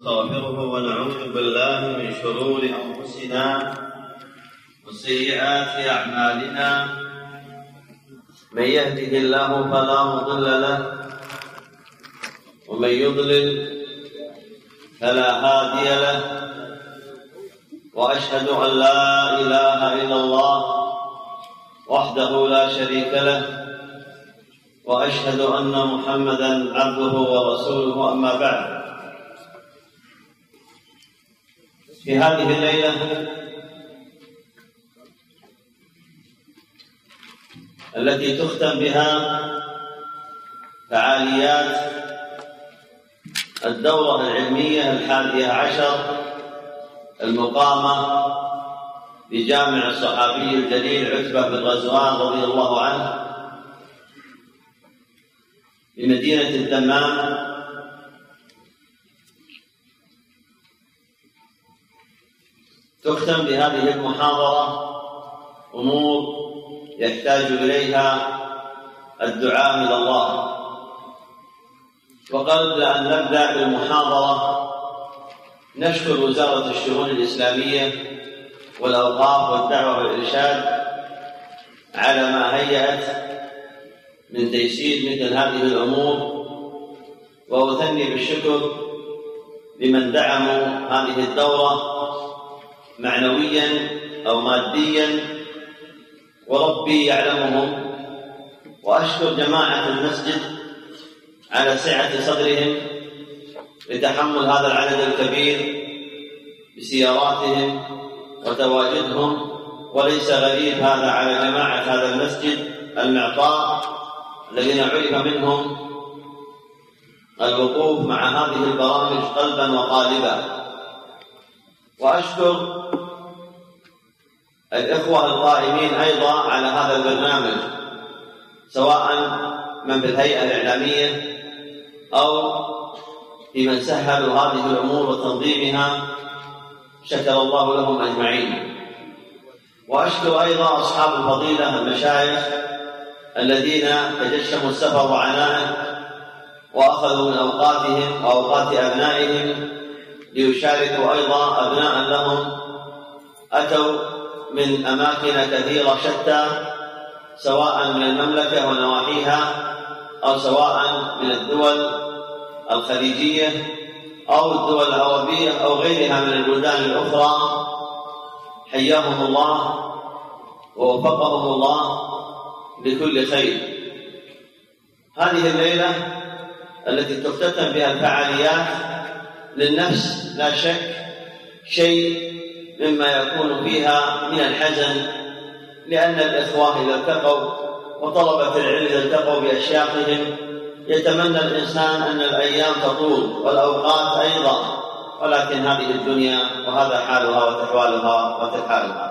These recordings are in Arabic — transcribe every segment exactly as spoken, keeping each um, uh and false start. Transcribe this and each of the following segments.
ونستغفره ونعوذ بالله من شرور أنفسنا وسيئات أعمالنا. من يهده الله فلا مضل له ومن يضلل فلا هادي له، وأشهد أن لا إله إلا الله وحده لا شريك له، وأشهد أن محمدًا عبده ورسوله. أما بعد، في هذه الليلة التي تختم بها فعاليات الدورة العلمية الحادية عشر المقامة بجامع الصحابي الجليل عتبة بن غزوان رضي الله عنه بمدينة الدمام، تختم بهذه المحاضرة أمور يحتاج إليها الدعاء إلى الله. وقبل أن نبدأ بالمحاضرة نشكر وزارة الشؤون الإسلامية والأوقاف والدعوة والإرشاد على ما هيأت من تيسير مثل هذه الأمور، وأثني بالشكر لمن دعموا هذه الدورة معنويا أو ماديا، وربي يعلمهم. وأشكر جماعة المسجد على سعة صدرهم لتحمل هذا العدد الكبير بسياراتهم وتواجدهم، وليس غريب هذا على جماعة هذا المسجد المعطاء الذين عرف منهم الوقوف مع هذه البرامج قلبا وقالبا. وأشكر الإخوة القائمين أيضا على هذا البرنامج، سواء من في الهيئة الإعلامية أو في من سهلوا هذه الأمور وتنظيمها، شكر الله لهم أجمعين. وأشكر أيضا أصحاب الفضيلة المشايخ الذين تجشموا السفر وعناءه وأخذوا من أوقاتهم وأوقات أبنائهم ليشاركوا أيضا أبناء لهم أتوا من أماكن كثيرة شتى، سواء من المملكة ونواحيها أو سواء من الدول الخليجية أو الدول العربية أو غيرها من البلدان الأخرى. حياهم الله ووفقهم الله لكل خير. هذه الليلة التي تختتم بها الفعاليات للنفس لا شك شيء مما يكون فيها من الحزن، لأن الإخوة إذا التقوا وطلبة العلم إذا التقوا بأشياخهم يتمنى الإنسان أن الأيام تطول والأوقات أيضا، ولكن هذه الدنيا وهذا حالها وتحوالها وتحالها.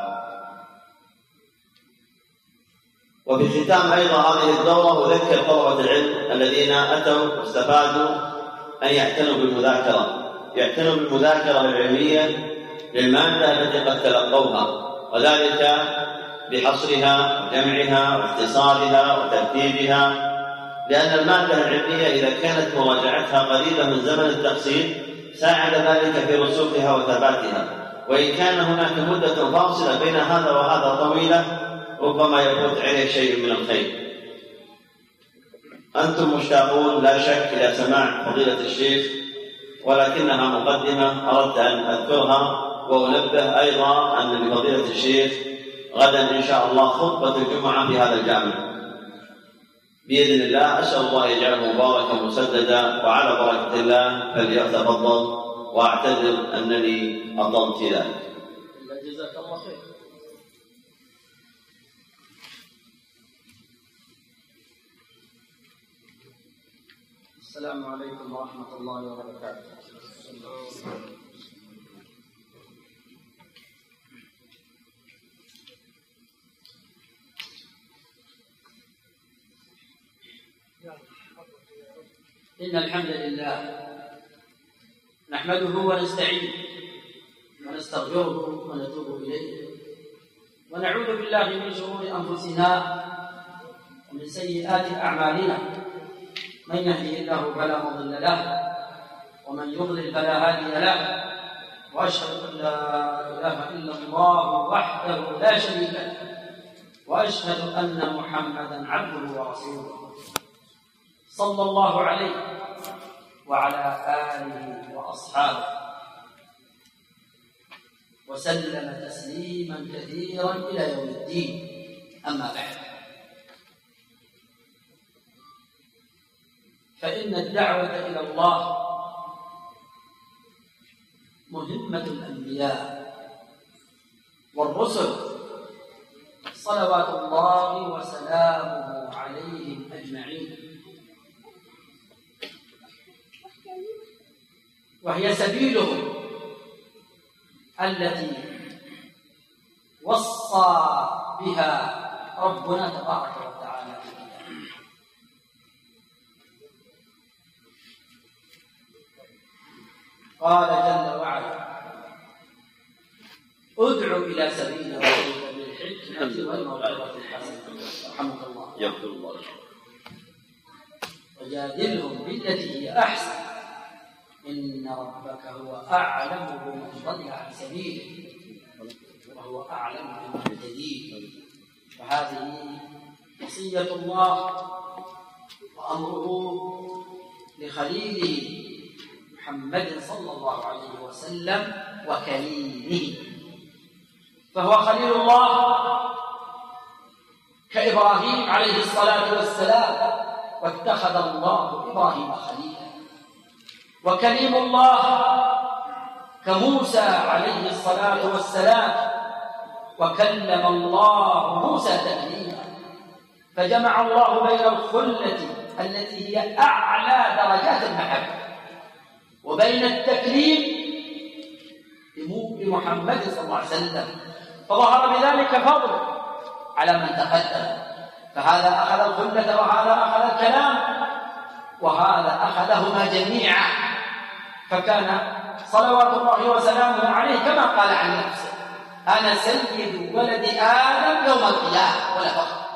وفي ختام أيضا هذه الدورة أذكر طلبة العلم الذين أتوا واستفادوا أن يعتنوا بالمذاكرة، يعتنوا بالمذاكرة العلمية للمادة التي قد تلقوها، وذلك بحصرها وجمعها واختصارها وترتيبها، لأن المادة العلمية إذا كانت مراجعتها قريبة من زمن التحصيل ساعد ذلك في رسوخها وثباتها. وإن كان هناك مدة فاصلة بين هذا وهذا طويلة ربما يفوت عليه شيء من الخير. أنتم مشتاقون لا شك إلى سماع فضيلة الشيخ، ولكنها مقدمة أردت أن أذكرها وأنبه أيضا أن لفضيلة الشيخ غدا إن شاء الله خطبة الجمعة في هذا الجامع بإذن الله. أسأل الله يجعله مباركا مسددا، وعلى بركة الله فليتفضل، وأعتذر أنني أطلت ذلك. جزاك الله خير. السلام عليكم ورحمة الله وبركاته. إن الحمد لله نحمده ونستعينه ونستغفره ونتوب إليه، ونعوذ بالله من شرور أنفسنا ومن سيئات أعمالنا، من يهده الله فلا مضل له ومن يضلل فلا هادي له، وأشهد أن لا إله إلا الله وحده لا شريك له، وأشهد أن محمدًا عبده ورسوله صلى الله عليه وعلى آله وأصحابه وسلم تسليمًا كثيرًا إلى يوم الدين. أما بعد، فإن الدعوة إلى الله مهمة الأنبياء والرسل صلوات الله وسلامه عليهم أجمعين، وهي سبيلهم التي وصى بها ربنا تبارك وتعالى. قال جل وعلا: ادع إلى سبيل ربك بالحكمة والموعظة الحسنة. رحمك الله. يغفر الله. وجادلهم بالتي هي أحسن، إن ربك هو أعلم بمن ضل عن سبيله وهو أعلم بالمهتدين. فهذه وصية الله وأمره لخليله محمد صلى الله عليه وسلم وكليمه، فهو خليل الله كإبراهيم عليه الصلاة والسلام، واتخذ الله إبراهيم خليلا، وكليم الله كموسى عليه الصلاة والسلام، وكلم الله موسى تكليما. فجمع الله بين الخلة التي هي أعلى درجات المحبة وبين التكليم لمحمد صلى الله عليه وسلم، فظهر بذلك فضل على من تقدم، فهذا أخذ الخلة وهذا أخذ الكلام وهذا أخذهما جميعا، فكان صلوات الله وسلامه عليه كما قال عن نفسه: أنا سيد ولد آدم يوم القيامة ولا فخر.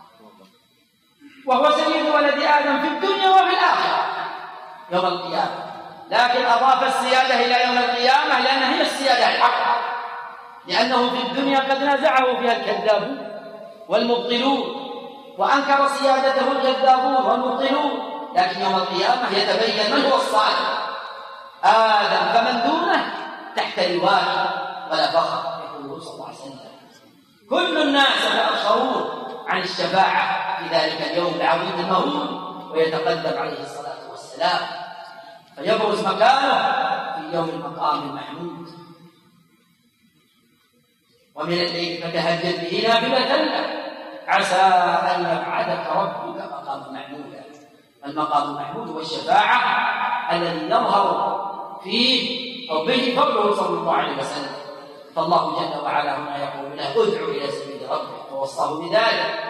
وهو سيد ولد آدم في الدنيا وفي الآخرة يوم القيامة، لكن أضاف السيادة إلى يوم القيامة لأنها هي السيادة الحقة، لأنه في الدنيا قد نازعه فيها الكذابون والمبطلون وأنكر سيادته الكذابون والمبطلون، لكن يوم القيامة يتبين من هو الصالح. آدم فمن دونه تحت لواء ولا فخر، يقول صلى الله عليه وسلم: كل الناس يتأخرون عن الشفاعة في ذلك اليوم العظيم المهول، ويتقدم عليه الصلاة والسلام فيبرز مكانه في يوم المقام المحمود. ومن الليل فتهجد به نافلة لك عسى أن يبعثك ربك مقام محمودا. المقام المحمود هو الشفاعة الذي يظهر فيه أو به فضله صلى الله عليه وسلم. فالله جل وعلا هنا يقول له: ادع إلى سبيل ربك، ووصاه بذلك: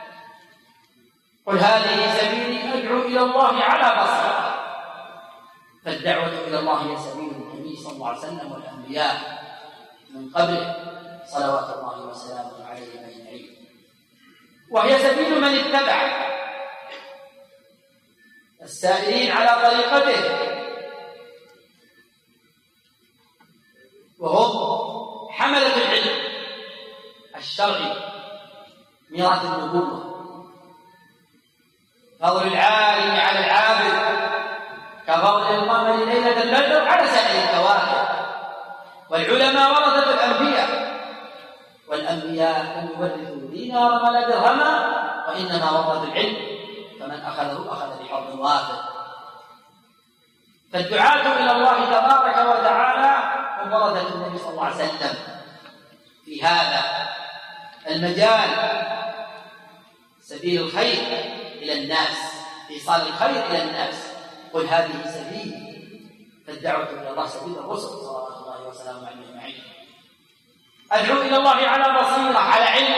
قل هذه سبيلي أدعو إلى الله على بصيرة. فالدعوة إلى الله هي سبيل النبي صلى الله عليه وسلم والأنبياء من قبله صلوات الله وسلامه عليهم أجمعين، وهي سبيل من اتبع السائرين على طريقته، وهم حملة العلم الشرعي ميراث النبوة. فضل العالم على العابد كفضل القمر ليلة البدر على سائر الكواكب. والعلماء ورثة الأنبياء، والأنبياء لم يورثوا دينارا ولا درهما، وإنما ورثوا العلم، فمن أخذه أخذ بحظ وافر. فالدعاة إلى الله تبارك وتعالى هم ورثة النبي صلى الله عليه وسلم في هذا المجال، سبيل الخير إلى الناس، إيصال الخير إلى الناس. قل هذه سبيلي. فالدعوة إلى الله سبيل الرسل صلوات الله وسلامه عليهم أجمعين. أدعو إلى الله على بصيرة، على علم،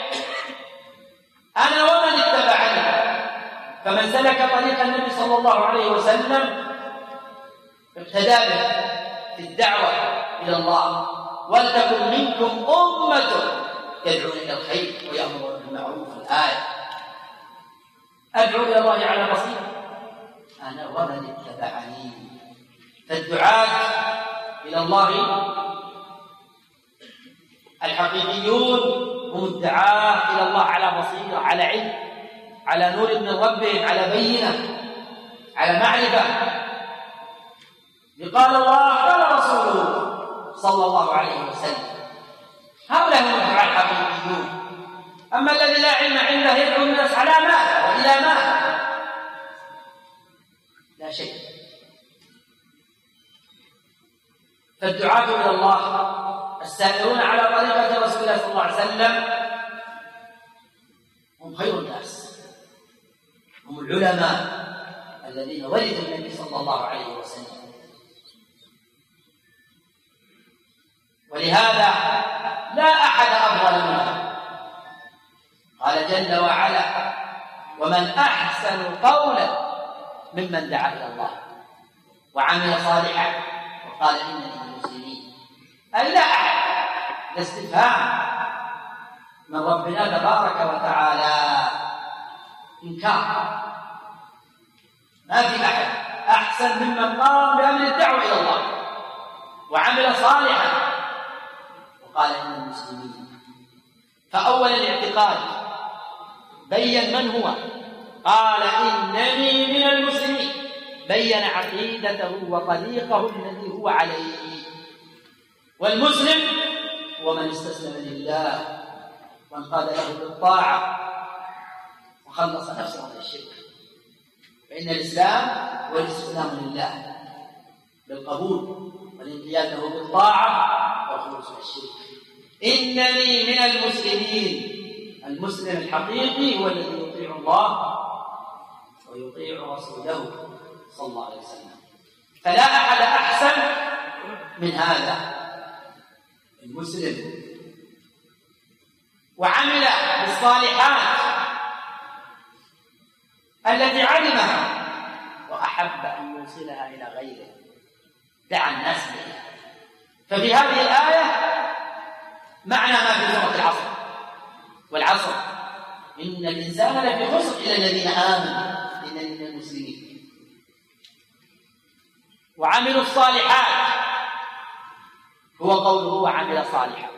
أنا ومن اتبعني. فمن سلك طريق النبي صلى الله عليه وسلم اقتدى به في الدعوة إلى الله. ولتكن منكم أمة يدعون إلى الخير ويأمرون بالمعروف. الآية أدعو إلى الله على بصيرة أنا ومن اتبعني. فالدعاة إلى الله الحقيقيون هم الدعاة إلى الله على بصيرة، على علم، على نور من ربهم، على بينة، على معرفة. قال الله قال رسوله صلى الله عليه وسلم. هؤلاء هم الدعاة الحقيقيون. أما الذي لا علم عنده يدعو الناس على ماذا وإلى ماذا؟ لا شيء. فالدعاة إلى الله السائرون على طريقة رسول الله صلى الله عليه وسلم هم خير الناس، هم العلماء الذين ورثوا النبي صلى الله عليه وسلم. ولهذا لا أحد أفضل منهم. قال جل وعلا: ومن أحسن قولا ممن دعا إلى الله وعمل صالحا وقال إنني من المسلمين. أي لا أحد، الاستفهام من ربنا تبارك وتعالى إنكار. ما في أحد أحسن ممن قام بأمر الدعوة إلى الله وعمل صالحا وقال إن المسلمين. فأول الاعتقاد بين من هو، قال إنني من المسلمين، بين عقيدته وطريقه الذي هو عليه. والمسلم هو من استسلم لله وانقاد له بالطاعة وخلص نفسه من الشرك. فإن الإسلام هو الاستسلام لله بالقبول والانقياد له بالطاعة والخلوص من الشرك. إنني من المسلمين. المسلم الحقيقي هو الذي يطيع الله ويطيع رسوله صلى الله عليه وسلم. فلا أحد أحسن من هذا المسلم. وعمل بالصالحات التي علمها وأحب أن يوصلها إلى غيره، دعا الناس بها. ففي هذه الآية معنى ما في سورة العصر. والعصر إن الإنسان لفي خسر إلا الذين آمنوا إنني من المسلمين وعملوا الصالحات. هو قوله وعمل صالحا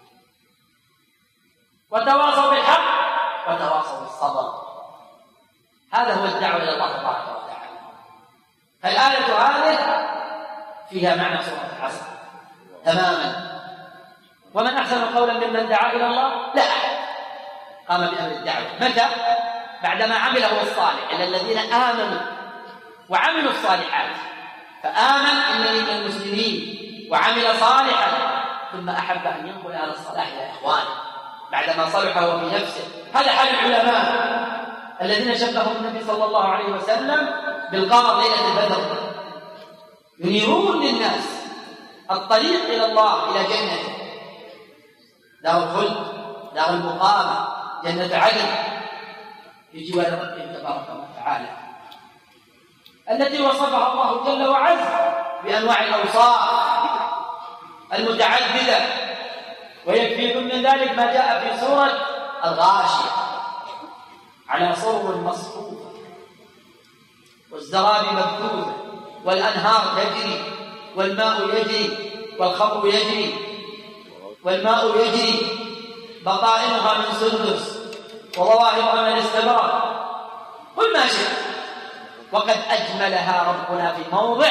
وتواصوا بالحق وتواصوا بالصبر. هذا هو الدعوة إلى الله تبارك وتعالى. فالآية هذه فيها معنى سورة العصر تماما. ومن أحسن قولا ممن دعا إلى الله؟ لا أحد قام بأمر الدعوة. متى؟ بعدما عمله الصالح، إلا الذين آمنوا وعملوا الصالحات. فآمن إنني من المسلمين وعمل صالحا ثم أحب أن ينقل هذا الصلاح إلى إخوانه بعدما صلح هو في نفسه. هذا حال العلماء الذين شبههم النبي صلى الله عليه وسلم بالقمر ليلة البدر، ينيرون للناس الطريق إلى الله، إلى جنته، دار الخلد، دار المقامة، جنة عدن في جوار ربهم تبارك وتعالى، التي وصفها الله جل وعز بأنواع الأوصاف المتعددة. ويكفيكم من ذلك ما جاء في سورة الغاشية: على سرر مصفوفة والزرابي مبثوثة والأنهار تجري والماء يجري والخمر يجري والماء يجري بطائنها من سندس وظواهرها من استبرق. قل ما شئت. وقد أجملها ربنا في موضع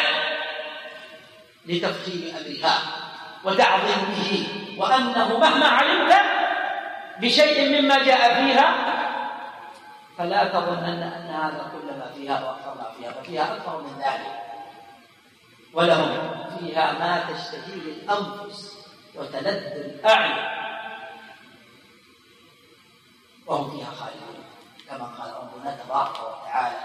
لتفخيم أمرها وتعظيمه، وأنه مهما علمت بشيء مما جاء فيها فلا تظنن أن هذا كل ما فيها وأكثر ما فيها، ففيها أكثر من ذلك. ولهم فيها ما تشتهيه الأنفس وتلذ الأعين وهم فيها خالدون، كما قال ربنا تبارك وتعالى: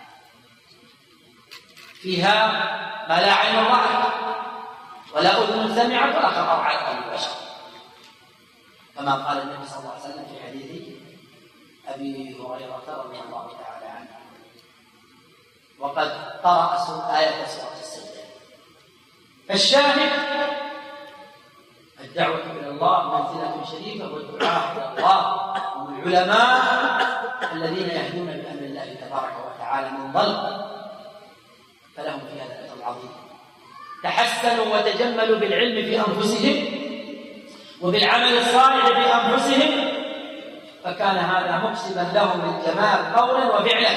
فيها ما لا عين رأت ولا أذن سمعت ولا خطر على قلب بشر، كما قال النبي صلى الله عليه وسلم في حديث أبي هريرة رضي الله تعالى عنه. وقد قرأ آية سورة السجدة. فالشاهد الدعوة إلى الله منزلة شريفة، والدعاء إلى الله هم العلماء الذين يهدون بأمر الله تبارك وتعالى من ضل، فلهم في هذا الأجر العظيم. تحسنوا وتجملوا بالعلم في أنفسهم وبالعمل الصالح في أنفسهم، فكان هذا مكسبا لهم للجمال قولا وفعلا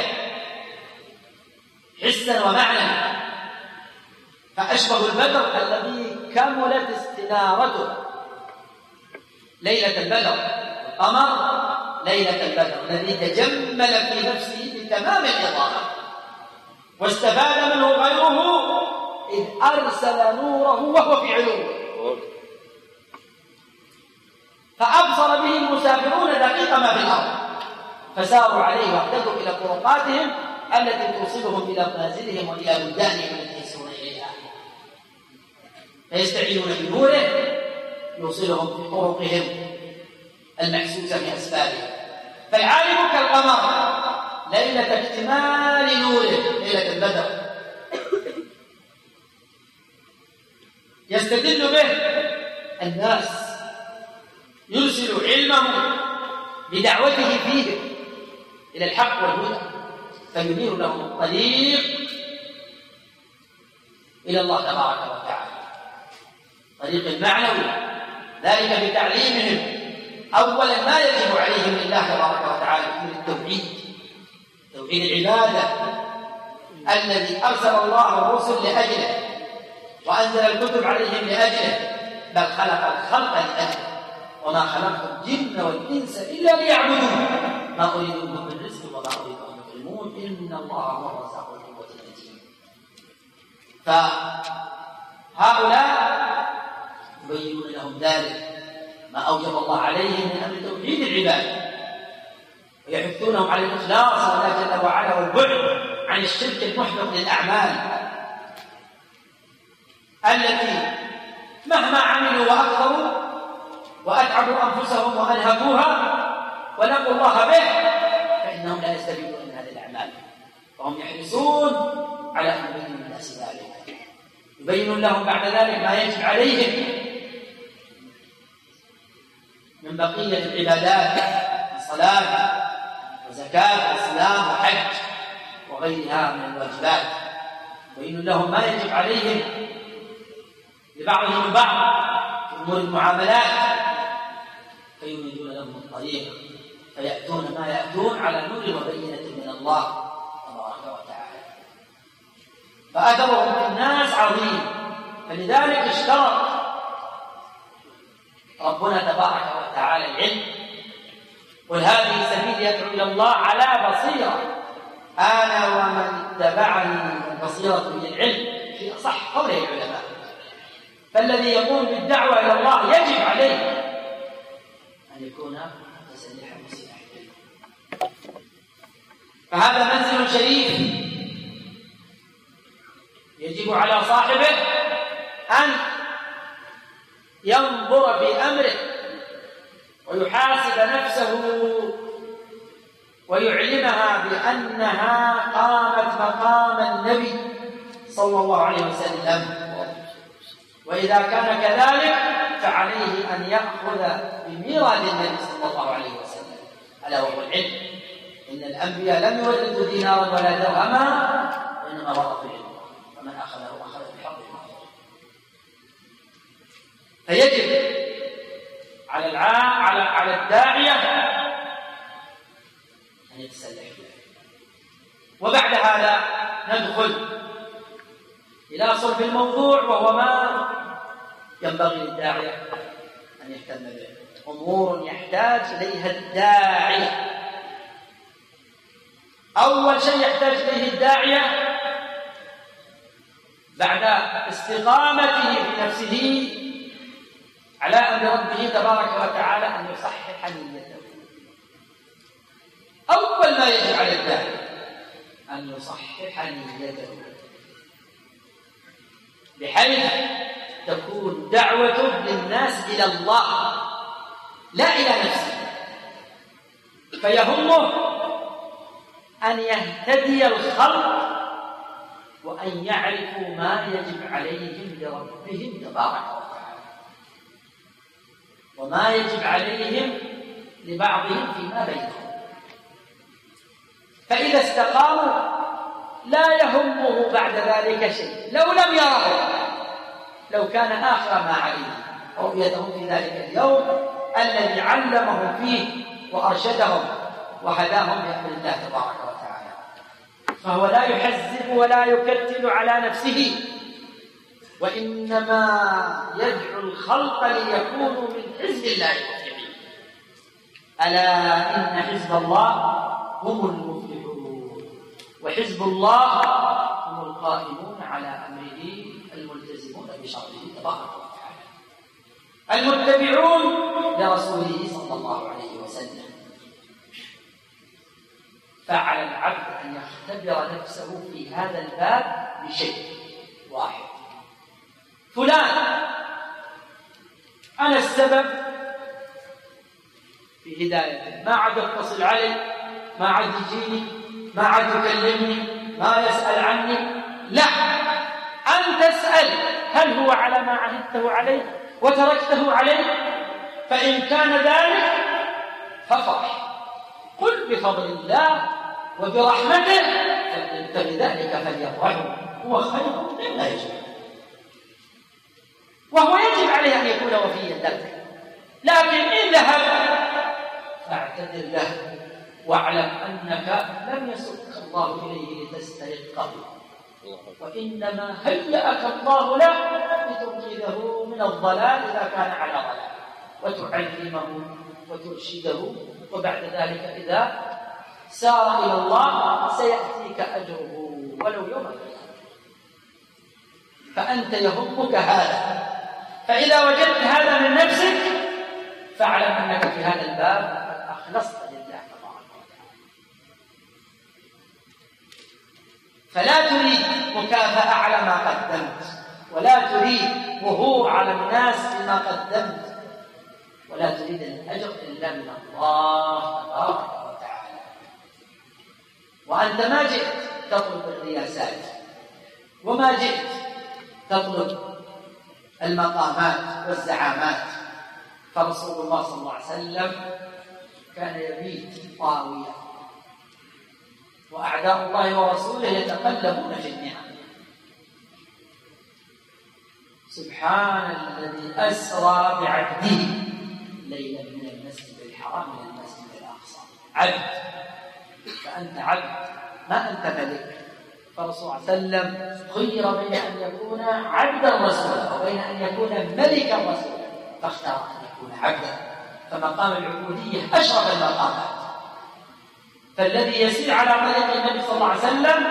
حسا ومعنى. فأشبه البدر الذي كملت استنارته ليلة البدر، القمر ليلة البدر الذي تجمل في نفسه بتمام الإضاءة واستفاد منه غيره إذ أرسل نوره وهو في علوه، فأبصر به المسافرون دقيق ما في الأرض فساروا عليه واهتدوا إلى طرقاتهم التي توصلهم إلى منازلهم وإلى بلدانهم التي يسيرون إليها، فيستعينون بنوره يوصلهم في طرقهم المحسوسة بأسبابهم. فالعالم كالقمر ليلة اكتمال نوره ليلة البدر يستدل به الناس، يرسل علمه بدعوته فيهم إلى الحق والهدى فينير لهم الطريق إلى الله تبارك وتعالى، طريق المعنوي، ذلك بتعليمهم أولا ما يجب عليهم لله تبارك وتعالى من التوحيد، توحيد العبادة الذي أرسل الله الرسل لأجله وأنزل الكتب عليهم لأجله، بل خلق الخلق لأجله، وما خلقت الجن والإنس إلا ليعبدون ما أريد منهم من رزق وما أريد أن يطعمون إن الله هو الرزاق ذو القوة المتين. فهؤلاء يبينون لهم ذلك ما أوجب الله عليهم من أمر توحيد العباد، ويحثونهم على الإخلاص والله جل وعلا والبعد عن الشرك المحبط للأعمال التي مهما عملوا وأكثروا وأتعبوا أنفسهم وأنهكوها ولقوا الله به فإنهم لا يستفيدون من هذه الأعمال، فهم يحرصون على أن يبينوا للناس ذلك، يبين لهم بعد ذلك ما يجب عليهم من بقية العبادات من صلاة وزكاة وصيام وحج وغيرها من الواجبات، يبين لهم ما يجب عليهم لبعضهم البعض في أمور المعاملات فيوجدون لهم الطريق فيأتون ما يأتون على نور وبينة من الله تبارك وتعالى. فأثرهم في الناس عظيم، فلذلك اشترط ربنا تبارك وتعالى العلم، قل هذه سبيلي يدعو إلى الله على بصيرة أنا ومن اتبعني، البصيرة هي العلم في أصح قوله العلماء، فالذي يقوم بالدعوة إلى الله يجب عليه أن يكون متسلحا بسلاح العلم. فهذا منزل شريف يجب على صاحبه أن ينظر في أمره ويحاسب نفسه ويعلمها بأنها قامت مقام النبي صلى الله عليه وسلم، وإذا كان كذلك فعليه أن يأخذ بميراث النبي صلى الله عليه وسلم ألا وهو العلم. إن الأنبياء لم يورثوا دينارا ولا درهما وإنما ورثوا العلم، فمن أخذه أخذ بحظ المعروف. فيجب على العام على على الداعية أن يتسلح به. وبعد هذا ندخل إلى صلب الموضوع، وهو ما ينبغي للداعية أن يهتم به، أمور يحتاج إليها الداعية. أول شيء يحتاج إليه الداعية بعد استقامته في نفسه على أمر ربه تبارك وتعالى أن يصحح نيته. أول ما يجب على الداعية أن يصحح نيته بحيث تكون دعوته للناس إلى الله لا إلى نفسه، فيهمه أن يهتدي الخلق وأن يعرفوا ما يجب عليهم لربهم تبارك وتعالى وما يجب عليهم لبعضهم فيما بينهم. فإذا استقاموا لا يهمه بعد ذلك شيء، لو لم يروا لو كان آخر ما عليه رؤيتهم في ذلك اليوم الذي علمهم فيه وأرشدهم وهداهم بأمر الله تبارك وتعالى. فهو لا يحزب ولا يكتل على نفسه، وإنما يدعو الخلق ليكونوا من حزب الله المفلحين. ألا إن حزب الله هم المفلحون، وحزب الله هم القائمون على أمره الملتزمون بشرعه تبارك وتعالى المتبعون لرسوله صلى الله عليه وسلم. فعلى العبد أن يختبر نفسه في هذا الباب بشيء واحد: فلان أنا السبب في هدايته، ما عاد يتصل علي، ما عاد يجيني، ما عاد يكلمني، ما يسأل عني. لا، أن تسأل هل هو على ما عهدته عليه وتركته عليه؟ فإن كان ذلك فافرح، قل بفضل الله وبرحمته فبذلك فليفرحوا هو خير مما يجمعون. وهو يجب عليه أن يكون وفيا لك، لكن إن ذهب فاعتذر له واعلم أنك لم يسبق الله إليه لتسترقه، وإنما هيأك الله له لتنقذه من الضلال إذا كان على ضلال، وتعلمه وترشده، وبعد ذلك إذا سار إلى الله سيأتيك أجره ولو يوم القيامة. فأنت يهمك هذا، فإذا وجدت هذا من نفسك فاعلم أنك في هذا الباب قد أخلصت لله تبارك وتعالى. فلا تريد مكافأة على ما قدمت، ولا تريد وهو على الناس بما قدمت، ولا تريد الأجر إلا من الله تبارك وتعالى. وأنت ما جئت تطلب الرياسات، وما جئت تطلب المقامات والزعامات، فرسول الله صلى الله عليه وسلم كان يبيت طاويا، وأعداء الله ورسوله يتقلبون في النعم. سبحان الذي أسرى بعبده ليلا من المسجد الحرام إلى المسجد الأقصى. عبد، فأنت عبد ما أنت ملك. فالرسول صلى الله عليه وسلم خير بين أن يكون عبدا رسولا وبين أن يكون ملكا رسولا، فاختار أن يكون عبدا، فمقام العبودية أشرف المقامات. فالذي يسير على طريق النبي صلى الله عليه وسلم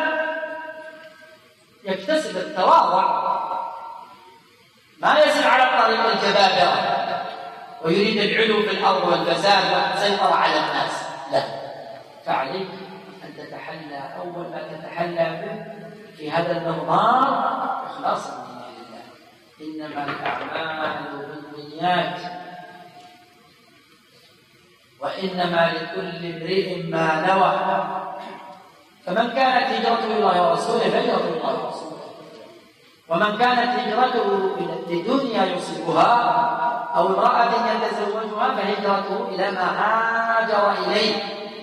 يكتسب التواضع، ما يسير على طريق الجبابرة ويريد العلو في الأرض والفساد والسيطرة على الناس. لا، فعليك أن تتحلى أول ما تتحلى به في هذا المضمار إخلاص النية لله. إنما الأعمال بالنيات وإنما لكل امرئ ما نوى. فمن كانت هجرته إلى الله ورسوله فهجرته إلى الله ورسوله، ومن كانت هجرته لدنيا يصيبها أو امرأة يتزوجها فهجرته إلى ما هاجر إليه.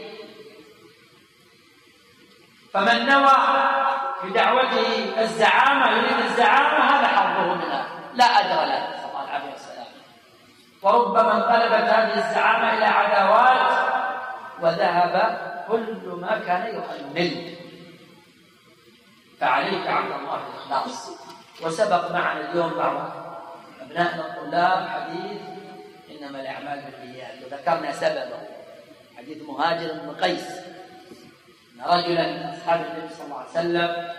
فمن نوى في دعوته الزعامة يريد الزعامة هذا حظه منها، لا أجر له صلى الله عليه وسلم. وربما انقلبت هذه الزعامة إلى عداوات وذهب كل ما كان يؤمل. فعليك عبد الله الإخلاص. وسبق معنا اليوم بعض أبنائنا الطلاب حديث إنما الأعمال بالنيات، وذكرنا سببه حديث مهاجر بن قيس أن رجلا من أصحاب النبي صلى الله عليه وسلم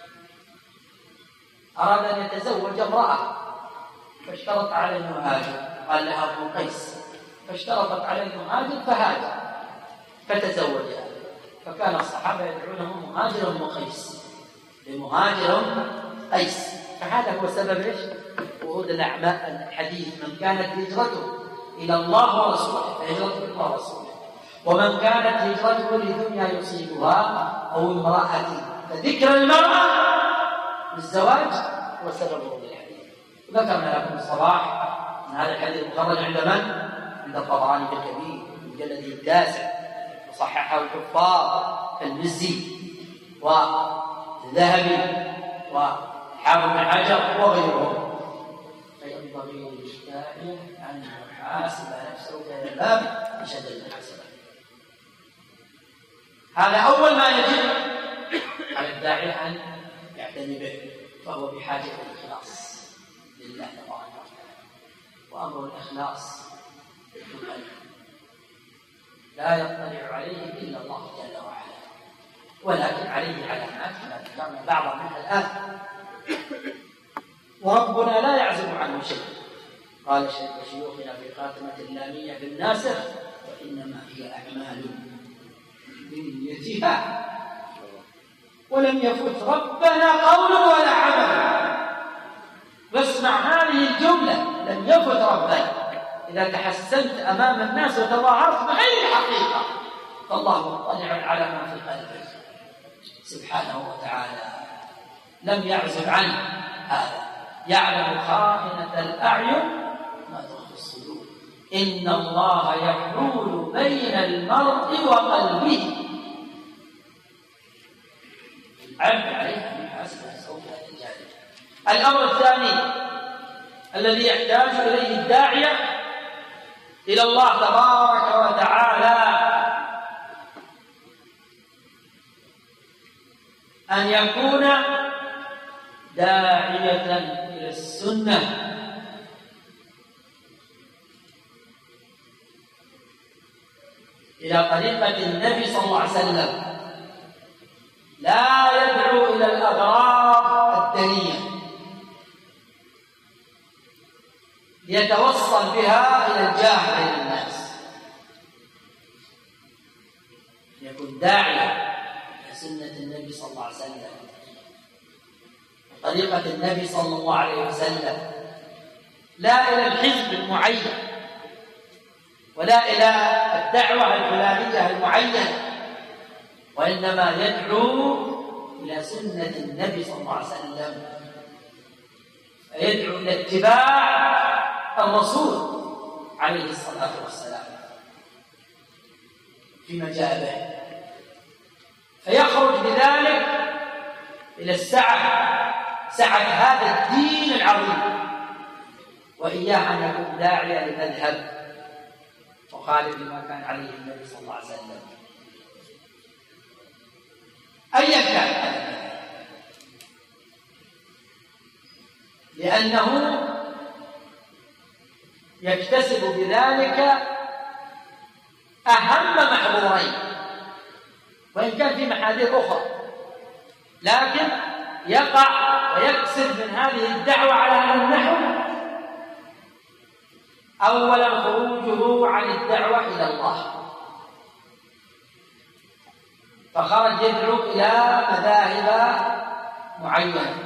أراد أن يتزوج امرأة فاشترط عليه المهاجر، قال لها ابن قيس، فاشترطت عليه المهاجر فهاجر فتزوجها. فكان الصحابة يدعونه مهاجر بن قيس لمهاجر قيس. فهذا هو سبب ايش؟ ورود الاعمال الحديث. من كانت هجرته الى الله ورسوله فهجرته الى الله ورسوله، ومن كانت هجرته لدنيا يصيبها او امرأة، فذكر المرأة بالزواج هو سبب ورود الحديث. ذكرنا لكم الصباح ان هذا الحديث مخرج عند من؟ عند الطبراني في الكبير مجلده التاسع، وصححه الحفاظ كالمزي والذهبي وحافظ بن حجر وغيرهم. فينبغي للداعية أن يحاسب نفسه في الباب بشد المحاسبة. هذا أول ما يجب على الداعية أن يعتني به، فهو بحاجة الإخلاص لله تبارك وتعالى. وأمر الإخلاص لا يطلع عليه إلا الله جل وعلا، ولكن عليه علامات كما ذكرنا بعض منها الآن، وربنا لا يعزب عنه شيء. قال شيوخنا في خاتمة اللامية في الناسخ: وإنما هي أعمال بنيتها ولم يفت ربنا قول ولا عمل. واسمع هذه الجملة: لم يفت ربنا. إذا تحسنت أمام الناس وتظاهرت بغير الحقيقة فالله مطلع على ما في قلبك سبحانه وتعالى، لم يعزب عنه هذا، يعلم خائنة الأعين ما تخفي الصدور. إن الله يحول بين المرء وقلبه. عبد عليه أن يحاسب نفسه في هذا الجانب. الأمر الثاني الذي يحتاج إليه الداعية إلى الله تبارك وتعالى أن يكون داعية إلى السنة، إلى طريقة النبي صلى الله عليه وسلم، لا يدعو إلى الأغراض الدنية ليتوصل بها إلى الجاه بين الناس. يكون داعية إلى سنة النبي صلى الله عليه وسلم، طريقة النبي صلى الله عليه وسلم، لا إلى الحزب المعين ولا إلى الدعوة الفلانية المعينة، وإنما يدعو إلى سنة النبي صلى الله عليه وسلم، يدعو إلى اتباع الرسول عليه الصلاة والسلام فيما جاء به، فيخرج بذلك إلى السعة، سعة هذا الدين العظيم. وإياه أن يكون داعيا لمذهب مخالف لما كان عليه النبي صلى الله عليه وسلم أيا كان، لأنه يكتسب بذلك أهم محظورين، وإن كان في محاذير أخرى، لكن يقع ويكسب من هذه الدعوة على هذا النحو: أولا خروجه عن الدعوة إلى الله، فخرج يدعو إلى مذاهب معينة.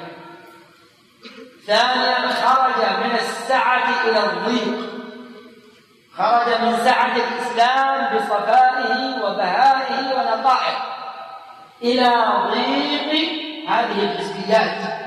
ثانيا خرج من السعة إلى الضيق، خرج من سعة الإسلام بصفائه وبهائه ونقائه إلى ضيق هذه الحزبيات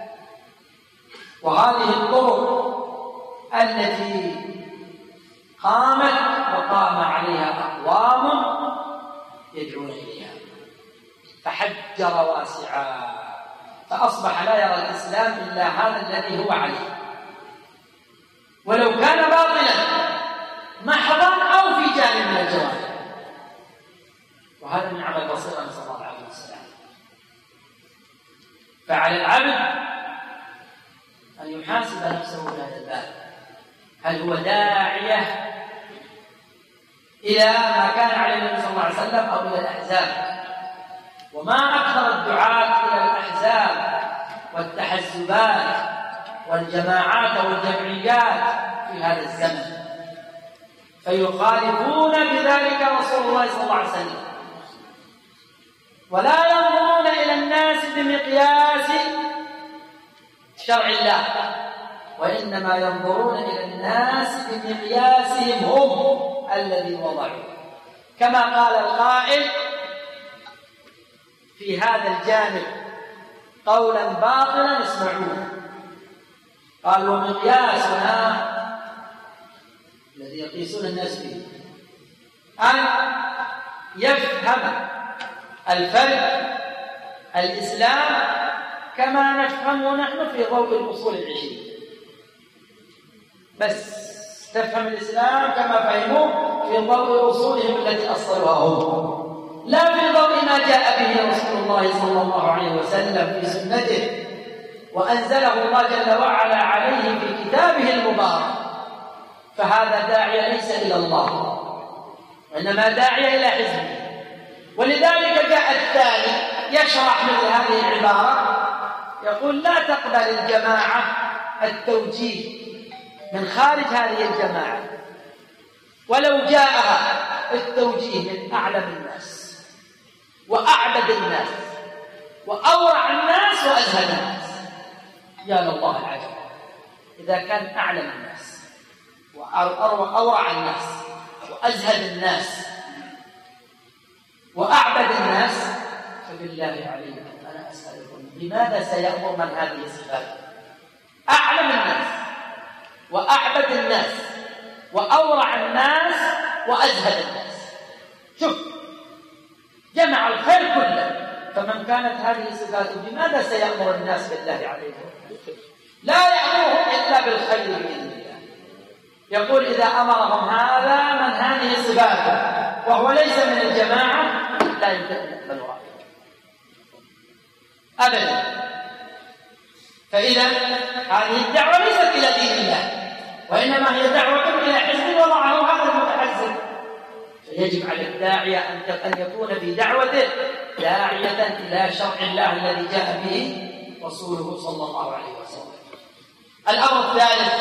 وهذه الطرق التي قامت وقام عليها أقوام يدعون إليها، فحجر واسعا، فأصبح لا يرى الإسلام إلا هذا الذي هو عليه، ولو كان باطلا محضا أو في جانب من الجوانب. وهذا من عمل بصيرة نسأل الله عليه وسلم. فعلى العبد أن يحاسب نفسه في هذا الباب: هل هو داعية إلى ما كان عليه النبي صلى الله عليه وسلم أو إلى الأحزاب؟ وما أكثر الدعاة إلى الأحزاب والتحزبات والجماعات والجمعيات في هذا الزمن، فيخالفون بذلك رسول الله صلى الله عليه وسلم، ولا ينظرون إلى الناس بمقياس شرع الله، وإنما ينظرون إلى الناس بمقياسهم هم الذي وضعوا. كما قال القائل في هذا الجانب قولا باطلا اسمعوه، قال: ومقياسنا الذي يقيسون الناس به أن يفهم الفرد الإسلام كما نفهمه نحن في ضوء الأصول العشرين. بس تفهم الإسلام كما فهموه في ضوء أصولهم التي أصلوها هم، لا في ضوء ما جاء به رسول الله صلى الله عليه وسلم في سنته وأنزله الله جل وعلا عليه في كتابه المبارك. فهذا داعي ليس إلى الله وإنما داعي إلى حزبه. ولذلك جاء الثاني يشرح مثل هذه العبارة يقول لا تقبل الجماعة التوجيه من خارج هذه الجماعة ولو جاءها التوجيه من أعلم الناس وأعبد الناس وأورع الناس وأزهد الناس. يا لله العجب، إذا كان أعلم الناس وأورع الناس وأزهد الناس وأعبد الناس، فبالله عليكم أنا أسألكم لماذا سيأمر من هذه الصفات؟ أعلم الناس وأعبد الناس وأورع الناس وأزهد الناس، شوف جمع الخير كله. فمن كانت هذه صفاته لماذا سيأمر الناس بالله عليهم؟ لا يأمرهم إلا بالخير بإذن الله. يقول إذا أمرهم هذا من هذه صفاته وهو ليس من الجماعة لا يمكن أن يقبل رأيه أبدا. فإذا هذه الدعوة ليست إلى دين الله وإنما هي دعوة إلى حزب وضعه هذا المتحزب. فيجب على الداعية أن يكون في دعوته داعية إلى شرع الله الذي جاء به رسوله صلى الله عليه وسلم. الأمر الثالث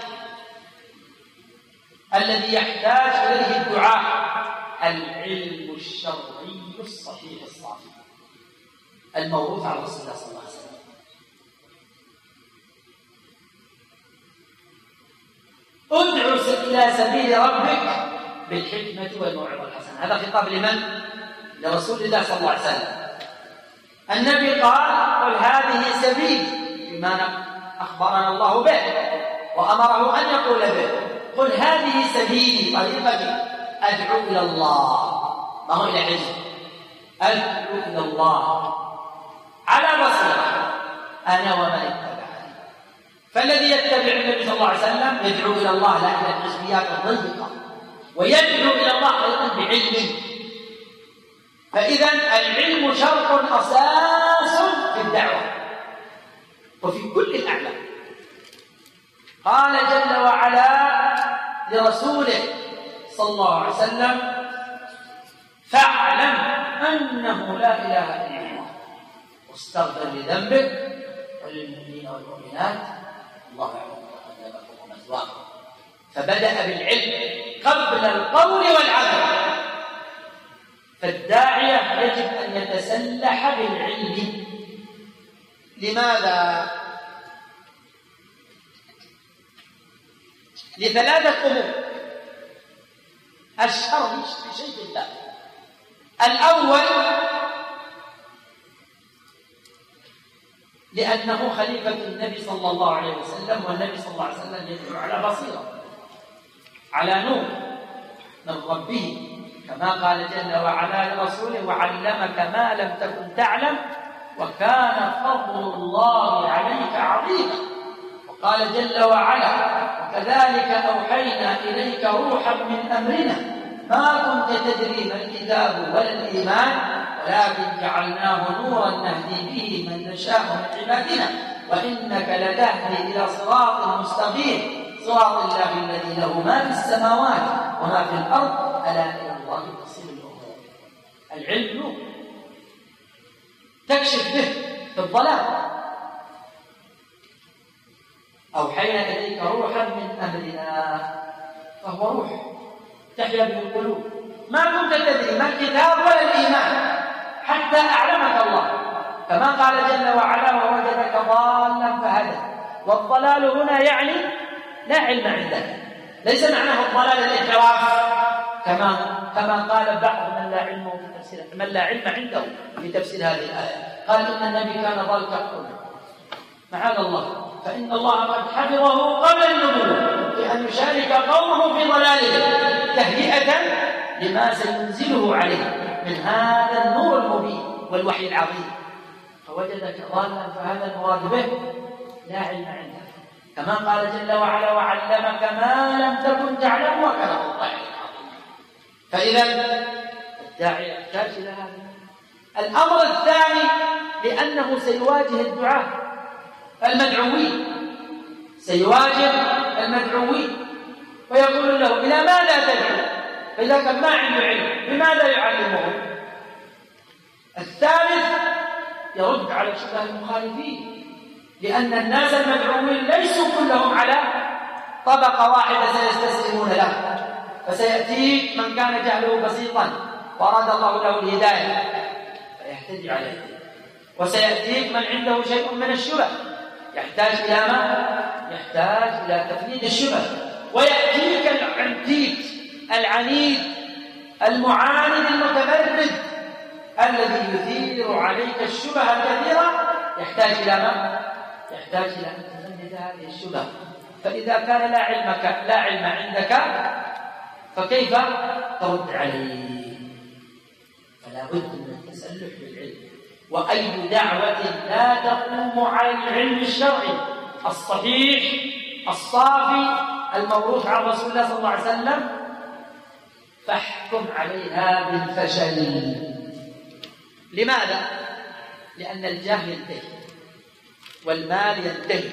الذي يحتاج إليه الدعاء العلم الشرعي الصحيح الصافي الموروث عن رسول الله صلى الله عليه وسلم. ادعو إلى سبيل ربك بالحكمة والموعظة الحسنة. هذا خطاب لمن؟ لرسول الله صلى الله عليه وسلم. النبي قال قل هذه سبيل بما أخبرنا الله به وأمره أن يقول به. قل هذه سبيلي طريقتي أدعو إلى الله، ما هو إلى حزب، أدعو إلى الله على بصيرة أنا ومن اتبعني. فالذي يتبع النبي صلى الله عليه وسلم يدعو إلى الله لا إلى الحزبيات الضيقة، ويدعو إلى الله أيضا بعلم. فإذا العلم شرط أساس في الدعوة وفي كل الأعمال. قال جل وعلا لرسوله صلى الله عليه وسلم فاعلم أنه لا إله إلا الله واستغفر لذنبك وللمؤمنين والمؤمنات الله يعلم متقلبكم ومثواكم. فبدأ بالعلم قبل القول والعمل. فالداعية يجب أن يتسلح بالعلم. لماذا؟ لثلاثة أمور أشهر بشيء الله. الأول لأنه خليفة النبي صلى الله عليه وسلم، والنبي صلى الله عليه وسلم يدعو على بصيرة على نور من ربه، كما قال جل وعلا لرسوله وعلمك ما لم تكن تعلم وكان فضل الله عليك عظيما. وقال جل وعلا وكذلك أوحينا إليك روحا من أمرنا ما كنت تدري ما الكتاب ولا الإيمان ولكن جعلناه نورا نهدي به من نشاء من عبادنا وإنك لتهدي إلى صراط مستقيم صراط الله الذي له ما في السماوات وما في الأرض ألا إلى الله تصير الأمور. العلم نور تكشف به في الظلام. أوحينا إليك روحا من أمرنا، فهو روح تحيا به القلوب. ما كنت تدري ما الكتاب ولا الإيمان حتى أعلمك الله، كما قال جل وعلا ووجدك ضالا فهدى. والضلال هنا يعني لا علم عندك، ليس معناه الضلال الانحراف كما كما قال بعض من لا علم في تفسير من لا علم عنده في تفسير هذه الآية. قال إن النبي كان ضال كالقلب، معاذ الله، فإن الله قد حفظه قبل النبوة بأن يشارك قومه في ضلاله تهيئة لما سينزله عليه من هذا النور المبين والوحي العظيم. فوجدك ضالا فهذا المراد به لا علم عنده، كما قال جل وعلا وعلمك وعلمك ما لم تكن تعلم وكان الله عليك عظيما. فإذا الداعي يحتاج إلى هذا. الأمر الثاني لأنه سيواجه الدعاة المدعوين، سيواجه المدعوين ويقول له إلى ماذا تدعو؟ فإذا كان ما عنده علم بماذا يعلمه؟ الثالث يرد على شبه المخالفين، لأن الناس المدعوين ليسوا كلهم على طبقة واحدة سيستسلمون له، فسيأتيك من كان جهله بسيطا وأراد الله له الهداية فيحتج عليه، وسيأتيك من عنده شيء من الشبه يحتاج إلى ما؟ يحتاج إلى تفنيد الشبه، ويأتيك العنتيت العنيد المعاند المتمرد الذي يثير عليك الشبه الكثيرة يحتاج إلى ما؟ يحتاج إلى أن تفند هذه الشبه. فإذا كان لا علمك لا علم عندك فكيف ترد عليه؟ فلا بد من التسلح بالعلم. وأي دعوة لا تقوم على العلم الشرعي الصحيح الصافي الموروث عن رسول الله صلى الله عليه وسلم فاحكم عليها بالفشل. لماذا؟ لأن الجاه ينتهي والمال ينتهي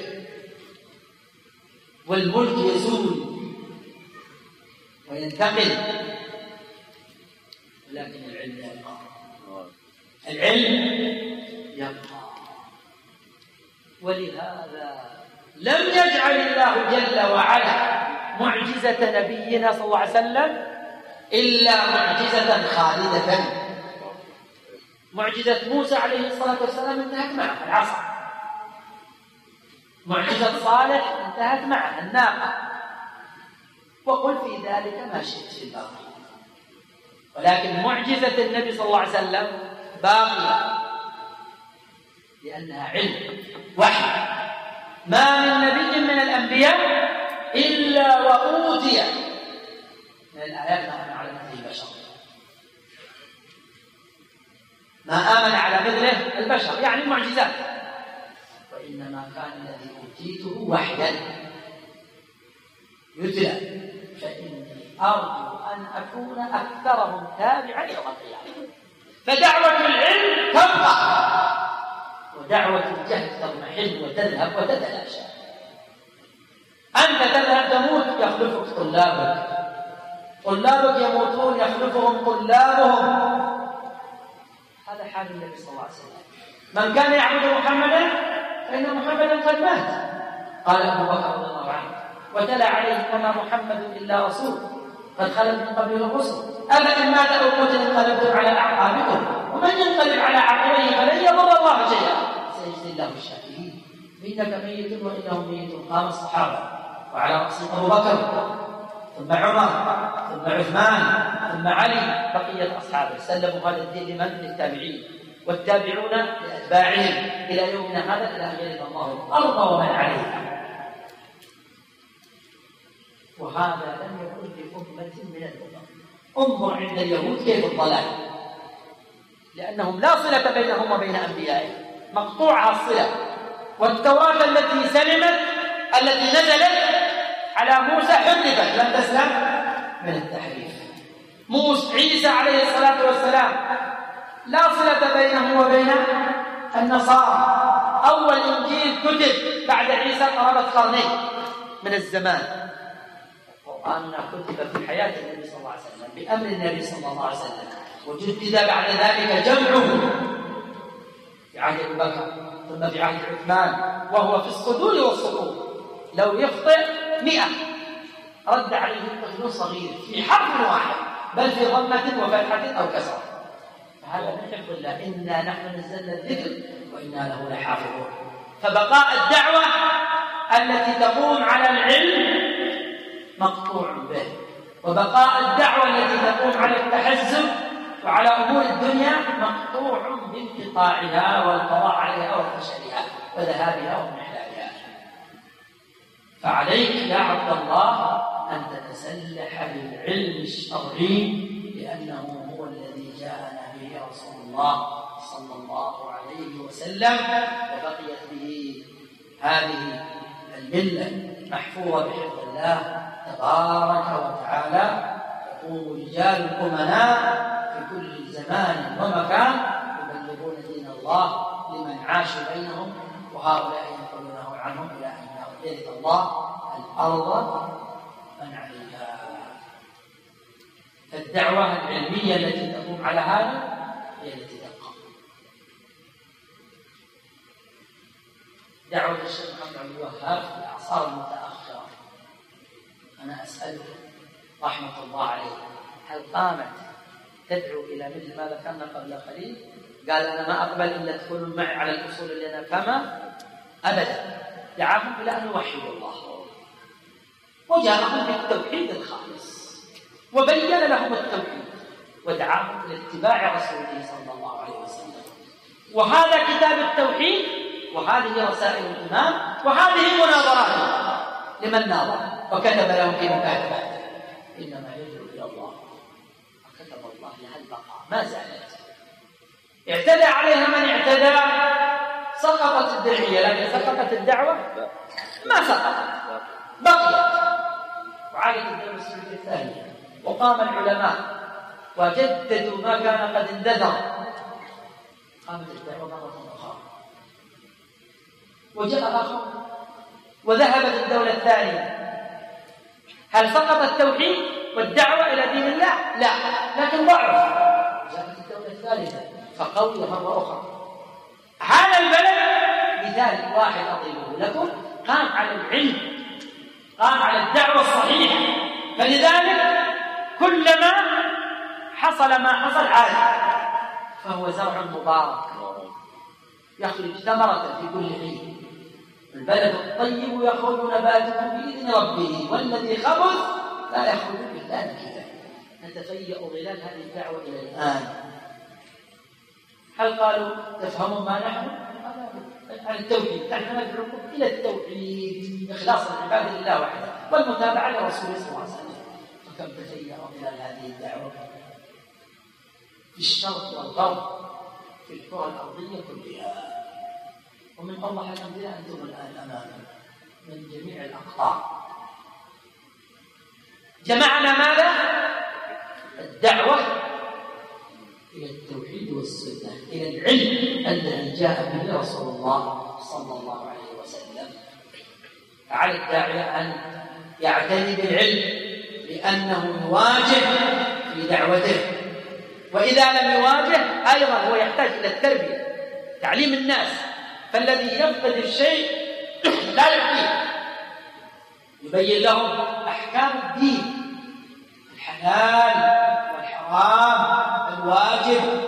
والملك يزول وينتقل، ولكن العلم يبقى. العلم يبقى. ولهذا لم يجعل الله جل وعلا معجزة نبينا صلى الله عليه وسلم إلا معجزة خالدة. معجزة موسى عليه الصلاة والسلام انتهت معه العصا، معجزة صالح انتهت معه الناقة، وقل في ذلك ما شئت في الباقي. ولكن معجزة النبي صلى الله عليه وسلم باقية لأنها علم وحي. ما من نبي من الأنبياء إلا وأوتي من الآيات ما أمن على مثله البشر، ما آمن على مثله البشر يعني المعجزات، وإنما كان الذي أوتيته وحيا يتلى، فإني أرجو أن أكون أكثرهم تابعا يوم القيامة. فدعوة العلم تبقى ودعوة الجهل تضمحل وتذهب وتتلاشى. أنت تذهب تموت يخلفك طلابك، طلابك يموتون يخلفهم طلابهم. هذا حال النبي صلى الله عليه وسلم. من كان يعبد محمدا فإن محمدا قد مات، قال أبو بكر رضي الله عنه وتلا عليه وما محمد إلا رسول قد خلت من قبله الرسل أفإن مات أو قتل انقلبتم على أعقابكم ومن ينقلب على عقبيه فلن يضر الله شيئا سيجزي الله الشاكرين. إنك ميت وإنهم ميتون. قام الصحابة وعلى رأسهم أبو بكر ثم عمر ثم عثمان ثم علي بقية أصحابه سلموا هذا الدين لمن؟ للتابعين، والتابعون لأتباعهم إلى يومنا هذا إلى أن يرث الله الأرض ومن عليها. وهذا لم يكن لأمة من الأمم. انظر عند اليهود كيف الضلال، لأنهم لا صلة بينهم وبين أنبيائهم، مقطوعها الصلة. والتوراة التي سلمت التي نزلت على موسى حرفت لم تسلم من التحريف. موسى عيسى عليه الصلاة والسلام لا صلة بينه وبين النصارى. أول إنجيل كتب بعد عيسى قرابة قرنين من الزمان. القرآن كتب في حياة النبي صلى الله عليه وسلم بأمر النبي صلى الله عليه وسلم، وجدد بعد ذلك جمعه في عهد أبي بكر ثم في عهد عثمان، وهو في الصدور والسقوط. لو يخطئ مئة رد عليه الطفل صغير في حرف واحد، بل في ضمة وفتحة أو كسرة. فهذا من حفظ الله. إنا نحن نزلنا الذكر وإنا له لحافظون. فبقاء الدعوة التي تقوم على العلم مقطوع به، وبقاء الدعوة التي تقوم على التحزب وعلى أمور الدنيا مقطوع بانقطاعها والقضاء عليها وفشلها وذهابها وانحلالها. فعليك يا عبد الله أن تتسلح بالعلم الشرعي، لأنه هو الذي جاءنا به رسول الله صلى الله عليه وسلم، وبقيت به هذه الملة محفوظة بحفظ الله تبارك وتعالى. يقوم رجال أمناء في كل زمان ومكان يبلغون دين الله لمن عاش بينهم، وهؤلاء ينقلونه عنهم إلى أن يرث الله الأرض من عليها. فالدعوة العلمية التي تقوم على هذا هي التي تبقى. دعوة الشيخ محمد عبد الوهاب في الأعصار المتأخرة، أنا أسأله رحمة الله عليه، هل قامت تدعو إلى مثل ما ذكرنا قبل قليل؟ قال أنا ما أقبل إلا تكونوا معي على الأصول اللي أنا أفهمها أبدا. دعاهم إلى أن يوحدوا الله، وجاءهم بالتوحيد الخالص وبين لهم التوحيد، ودعاهم إلى اتباع رسوله صلى الله عليه وسلم. وهذا كتاب التوحيد، وهذه رسائل الإمام، وهذه مناظرات لمن ناظر وكتب لهم في مكاتباته إنما يدعو إلى الله، وكتب الله لها البقاء ما زالت. اعتدى عليها من اعتدى، سقطت الدرعية، لكن سقطت الدعوة ما سقطت، بقيت. وعادت الدولة السعودية الثانية، وقام العلماء وجددوا ما كان قد اندثر، قامت الدعوة مرة أخرى، وجاء آخر، وذهبت الدولة الثانية. هل سقط التوحيد والدعوة إلى دين الله؟ لا، لكن ضعف. جاءت الدولة الثالثة فقوي مرة أخرى. هذا البلد مثال واحد أضربه لكم، قام على العلم، قام على الدعوة الصحيحة، فلذلك كلما حصل ما حصل عاد، فهو زرع مبارك يخرج ثمرة في كل حين. البلد الطيب يخرج نباته بإذن ربه، والذي خبث لا يخرج إلا نكدا. نتفيأ ظلال هذه الدعوة إلى الآن. هل قالوا تفهمون ما نحن؟ عن التوحيد، نحن ندعوكم إلى التوحيد، إخلاص العباد لله وحده والمتابعة لرسوله صلى الله عليه وسلم. فكم تفيأ ظلال هذه الدعوة في الشرق والغرب، في الكرة الأرضية كلها. ومن أوضح الأمثلة أنتم الآن أمامنا من جميع الأقطار. جمعنا ماذا؟ الدعوة إلى التوحيد والسنة، إلى العلم الذي جاء به رسول الله صلى الله عليه وسلم. فعلى الداعية أن يعتني بالعلم، لأنه يواجه في دعوته، وإذا لم يواجه أيضا هو يحتاج إلى التربية، تعليم الناس. فالذي يفقد الشيء لا يعطيه، يبين لهم أحكام الدين، الحلال والحرام، الواجب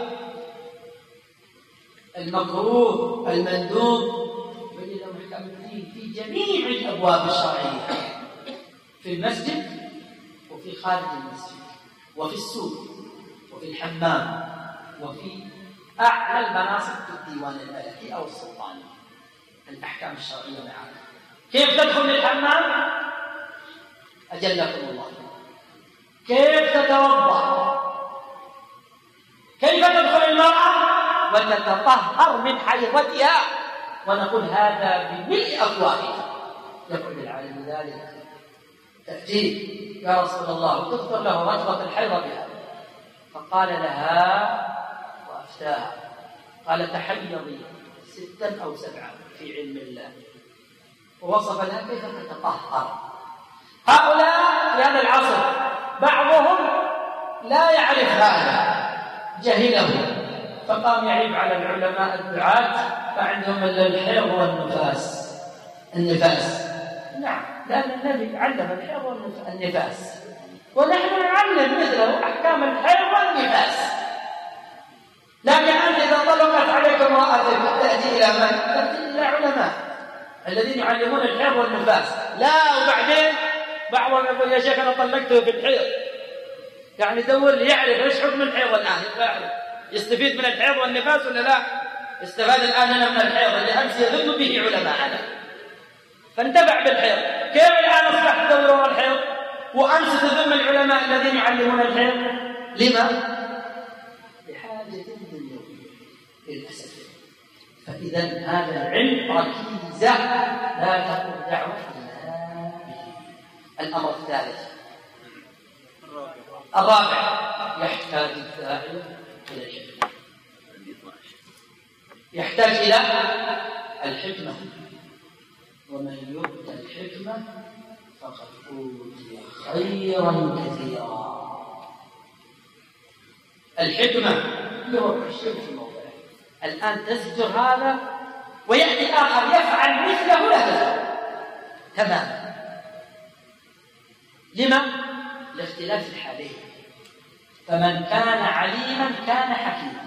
المكروه المندوب، يبين لهم أحكام الدين في جميع الأبواب الشرعية، في المسجد وفي خارج المسجد، وفي السوق وفي الحمام، وفي أعلى المناصب في الديوان الملكي أو السلطاني. الأحكام الشرعية معك. كيف تدخل للحمام؟ أجلكم الله. كيف تتوضأ؟ كيف تدخل المرأة وتتطهر من حيضتها؟ ونقول هذا بملء أفواهها. يقول العالم ذلك، تأتي يا رسول الله وتذكر له رجبة الحيض بها، فقال لها وأفتاها، قال تحيضي ستا أو سبعا في علم الله، ووصف لها كيف تتطهر. هؤلاء في هذا العصر بعضهم لا يعرف هذا، جهله، فقام يعيب على العلماء الدعاة فعندهم الحيض والنفاس. النفاس نعم، لأن النبي علم الحيض والنفاس، ونحن نعلم مثله أحكام الحيض والنفاس. لكن أنت إذا طلقت عليك امرأتك تأتي إلى من؟ تأتي إلى علماء الذين يعلمون الحيض والنفاس. لا، وبعدين بعضهم يقول يا شيخ أنا طلقته في الحيض، يعني دور لي يعرف إيش حكم الحيض الآن، يعرف يستفيد من الحيض والنفاس ولا لا؟ استفاد الآن أنا من الحيض اللي أمس يذم به علماءنا، فانتبع بالحيض. كيف الآن أصبحت تدور ورا الحيض وأمس تذم العلماء الذين يعلمون الحيض؟ لما؟ بحاجة دنيوية للأسف. فإذا هذا العلم ركيزة لا تكون دعوة إلا الأمر الثالث الرابع يحتاج الداعية إلى الحكمة، يحتاج إلى الحكمة، ومن يؤت الحكمة فقد أوتي خيرا كثيرا. الحكمة هي وضع الشيء في موضعه. الآن تزجر هذا ويأتي آخر يفعل مثله لا تزجر تماما. لما؟ لاختلاف الحالين. فمن كان عليما كان حكيما،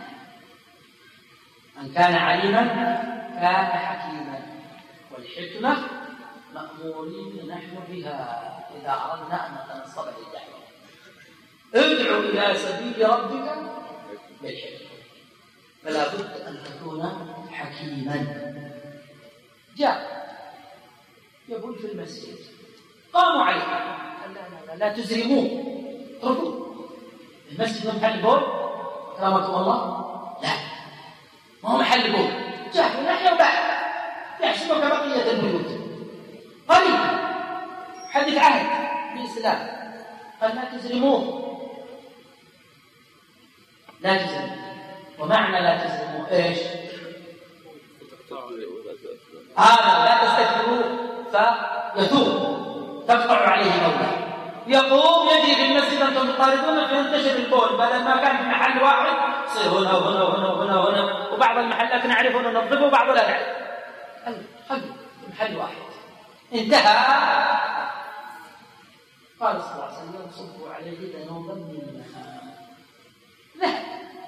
من كان عليما كان حكيما. والحكمة مأمورين نحن بها إذا أردنا أن نتنصب للدعوة. ادعو إلى سبيل ربك بالحكمة، فلا بد أن تكون حكيما. جاء يقول في المسجد قاموا عليه، قال لا لا لا, لا تزرموه، اتركوه. المسجد محل بول كرامكم الله؟ لا، ما هو محل بول، جاء من ناحية وبعد يحسبه كبقية البيوت. قريب حدث عهد بالإسلام، قال لا تزرموه، لا تزرموه. ومعنى لا تزرموه ايش؟ هذا لا تستكبروه فيتوب تقطع عليه موته، يقوم يجري في المسجد انتم تطاردون فينتشر البول، بدل ما كان في محل واحد يصير هنا وهنا وهنا وهنا وهنا، وبعض المحلات نعرفه وننظفه وبعض لا نعرف. خلوا محل واحد انتهى. قال صلى الله عليه وسلم صبوا عليه ذنوبا من الماء. ذهب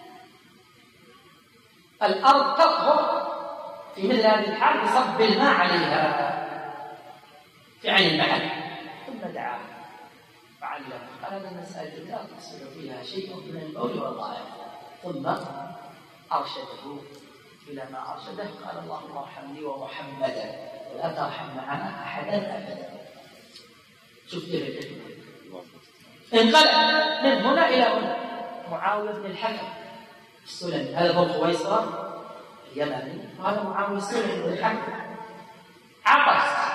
الأرض تطهر في مثل هذه الحال بصب الماء عليها في عين المحل. ثم دعاه فعلم قال هذه المسألة لا تحصل فيها شيء من البول والغائط. ثم أرشده إلى ما أرشده، قال اللهم ارحمني ومحمدا ولا ترحم معنا أحدا أبدا. شوف كيف الحكمة. انقلب من هنا إلى هنا. معاوية بن الحكم السلمي، هذا ابن خويصرة اليمني، وهذا معاوية السلمي بن الحكم. عطس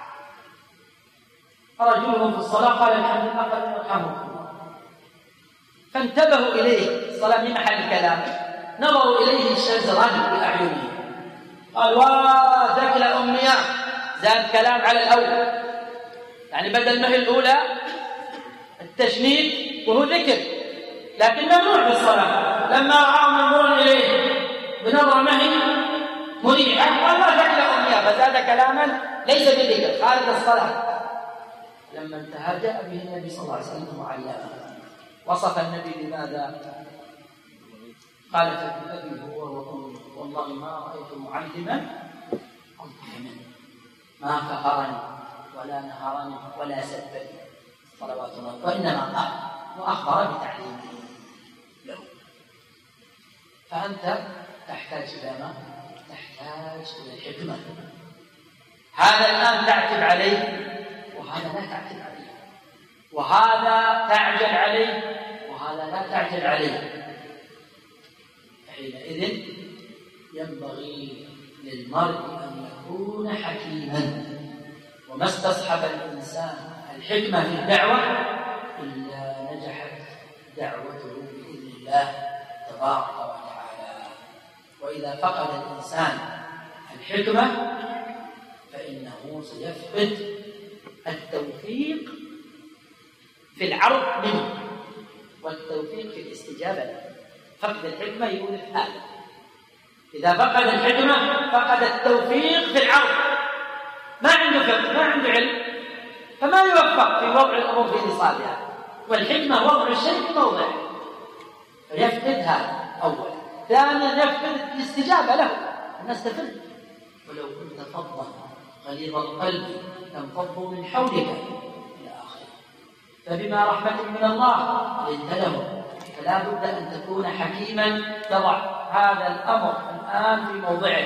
رجلهم في الصلاة قال الحمد لله قال يرحمكم الله. فانتبهوا إليه، الصلاة من محل الكلام، نظروا إليه شزرا بأعينهم، قال وذاك الأمنية، زاد كلام على الأول، يعني بدل ما هي الأولى التشنيد وهو ذكر، لكن ممنوع في الصلاة. لما رأوا منظرا إليه بنظرة ما هي مريحة قال ما ذاك الأمنية، فزاد كلاما ليس بذكر خارج الصلاة. لما انتهى جاء به النبي صلى الله عليه وسلم معلما. وصف النبي بماذا؟ قال فبأبي هو وأمي والله ما رأيت معلما ألطف منه، ما قهرني ولا نهرني ولا سبني صلوات الله، وإنما قال وأخبر بتعليمه له. فأنت تحتاج إلى ما؟ تحتاج إلى الحكمة. هذا الآن تعتب عليه وهذا لا تعتب عليه، وهذا تعجل عليه وهذا لا تعجل عليه. حينئذ ينبغي للمرء أن يكون حكيما. وما استصحب الإنسان الحكمة في الدعوة إلا نجحت دعوته بإذن الله تبارك وتعالى. وإذا فقد الإنسان الحكمة فإنه سيفقد التوفيق في العرض منه والتوفيق في الاستجابة له. فقد الحكمة يورث هذا. إذا فقد الحكمة فقد التوفيق في العرض، ما عنده فقه ما عنده علم، فما يوفق في وضع الأمور في نصابها. والحكمة وضع الشيء في موضعه، فيفقد هذا أولا. ثانيا يفقد الاستجابة له، الناس تفل. ولو كنت فظا غليظ القلب لانفضوا من حولك إلى آخره. فبما رحمة من الله لنت لهم. فلا بد أن تكون حكيما تضع هذا الأمر الآن في موضعه،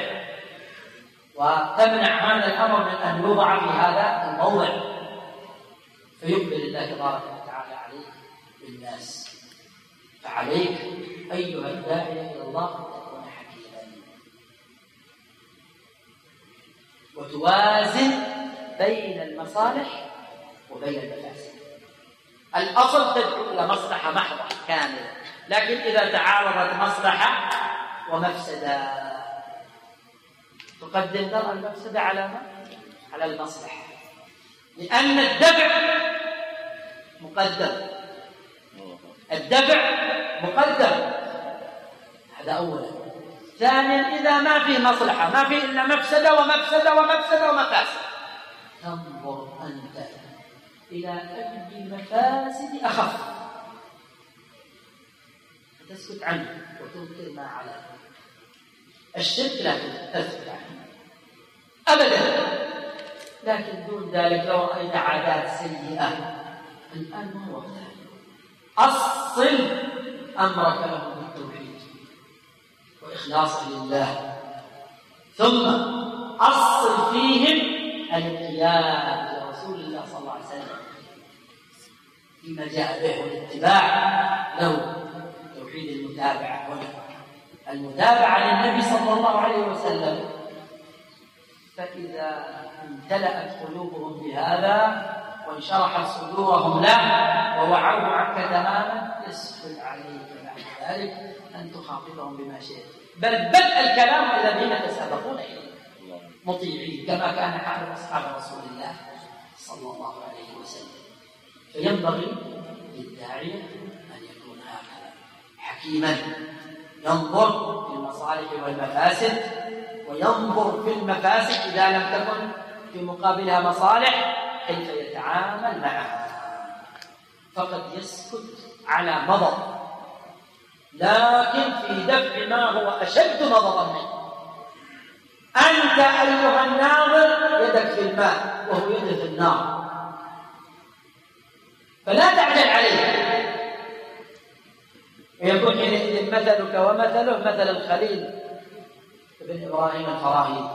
وتمنع هذا الأمر من أن يوضع في هذا الموضع، فيقبل الله تبارك وتعالى عليك بالناس. فعليك أيها الداعية إلى الله تكون حكيما وتوازن بين المصالح وبين المفاسد. الأصل تدعو إلى مصلحة محضة كاملة، لكن إذا تعارضت مصلحة ومفسدة تقدم درء المفسدة على ما؟ على المصلحة، لأن الدفع مقدم، الدفع مقدم، هذا أولا. ثانيا إذا ما فيه مصلحة، ما فيه إلا مفسدة ومفسدة ومفسدة ومفاسد، تنظر أنت إلى أي المفاسد أخف تسكت عنه وتنكر ما عليه. الشرك لا تسكت عنه أبدا، لكن دون ذلك لو رأيت عادات سيئة الآن ما هو وقتها، أصل أمرك له بالتوحيد وإخلاصه لله، ثم أصل فيهم الانقياد لرسول الله صلى الله عليه وسلم فيما جاء به والاتباع له، توحيد المتابعة المتابعة للنبي صلى الله عليه وسلم. فإذا امتلأت قلوبهم بهذا وانشرحت صدورهم له ووعوا عنك تماما، يسهل عليك بعد ذلك أن تخاطبهم بما شئت، بل بدء الكلام إذا بهم تسابقون إليه مطيعين كما كان حال أصحاب رسول الله صلى الله عليه وسلم. فينبغي للداعية أن يكون هكذا حكيما، ينظر في المصالح والمفاسد، وينظر في المفاسد إذا لم تكن في مقابلها مصالح كيف يتعامل معها. فقد يسكت على مضض، لكن في دفع ما هو أشد مضضا منه. أنت أيها الناظر يدك في الماء وهو يده في النار، فلا تعجل عليه، ويكون حينئذ مثلك ومثله مثل الخليل ابن إبراهيم الفراهيدي،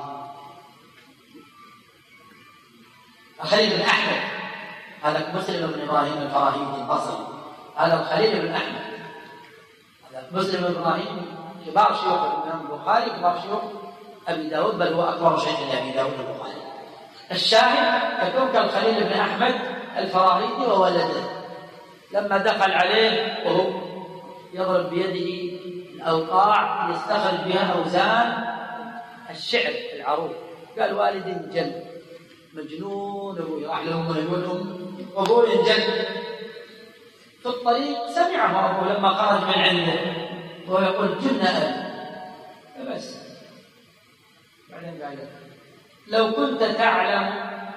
الخليل بن أحمد، هذا مسلم بن إبراهيم الفراهيدي البصري، هذا الخليل بن أحمد، هذا مسلم بن إبراهيم كبار شيوخ الإمام البخاري، كبار شيوخ أبي داود، بل هو أكبر شيخ لأبي داود البخاري. الشاهد يكون كالخليل بن أحمد الفراهيدي وولده، لما دخل عليه وهو يضرب بيده الأوقاع يستخرج بها أوزان الشعر العروض، قال والدي انجن مجنون، أبوي راح لهم ويقولهم أبوي انجن. في الطريق سمعه أبوه لما خرج من عنده وهو يقول جن أبي، فبس بعدين قال لو كنت تعلم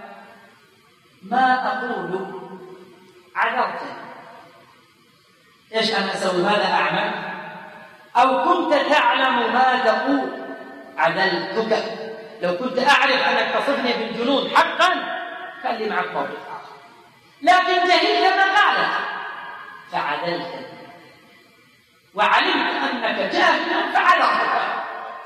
ما أقول عذرتني، إيش أنا أسوي هذا أعمل؟ أو كنت تعلم ما تقول عدلتك، لو كنت أعرف أنك تصفني بالجنون حقا كان لي معك موقف آخر، لكن جهلت مقالك فعدلتني، وعلمت أنك جاهل فعذرتك.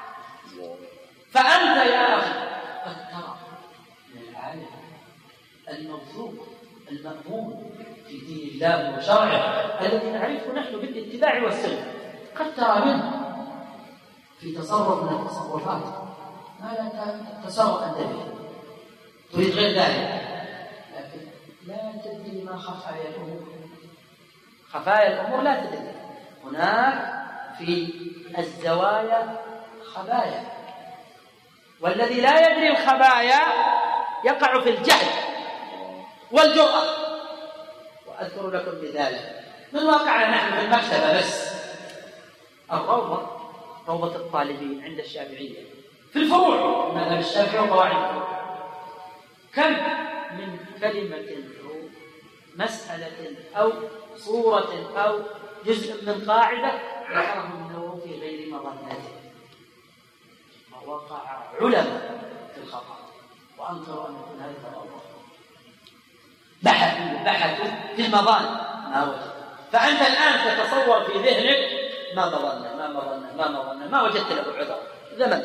فأنت يا أخي قد ترى من العالم الموثوق المأمون في دين الله وشرعه الذي نعرفه نحن بالاتباع والسنة، قد ترى منه في تصرف من التصرفات ما لا تصرف أنت به تريد غير ذلك، لكن لا تدري ما خفايا الأمور، خفايا الأمور لا تدري، هناك في الزوايا خبايا، والذي لا يدري الخبايا يقع في الجهل والجرأة. وأذكر لكم مثالا من واقعنا نحن في المكتبة، بس الروضة، روضة الطالبين عند الشافعية في الفروع، مذهب الشافعي وقواعد، كم من كلمة أو مسألة أو صورة أو جزء من قاعدة ذكره النووي في غير مظنته، ووقع علماء في الخطأ وأنكروا أن يكون هذا التطور، بحثوا بحثوا في المظان ما وجد. فأنت الآن تتصور في ذهنك ما مظنه ما مظنه ما مظنه ما وجدت له عذر زمن،